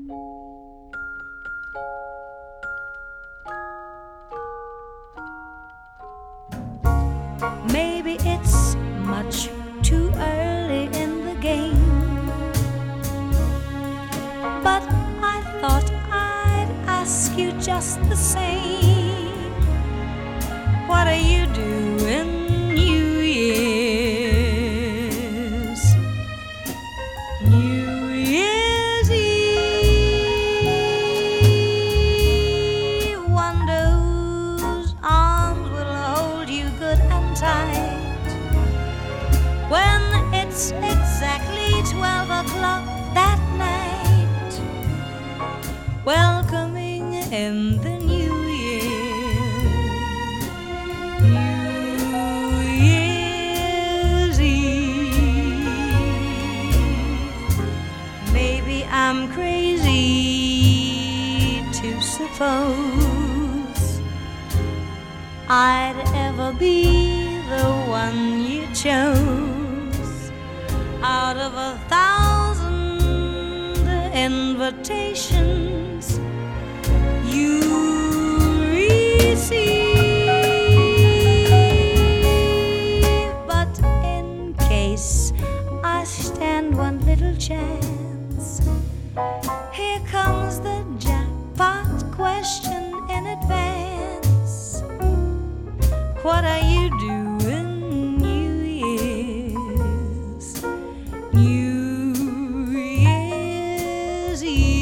Maybe it's much too early in the game, but I thought I'd ask you just the same. What are you doing New Year's? New Year's Eve. Wonder whose arms will hold you good and tight when it's exactly 12 o'clock that night, welcoming in the new year. New Year's Eve. Maybe I'm crazy to suppose I'd ever be the one you chose out of 1,000 invitations you receive. But in case I stand one little chance, here comes the jackpot question in advance. What are you doing New Year's? New Year's Eve.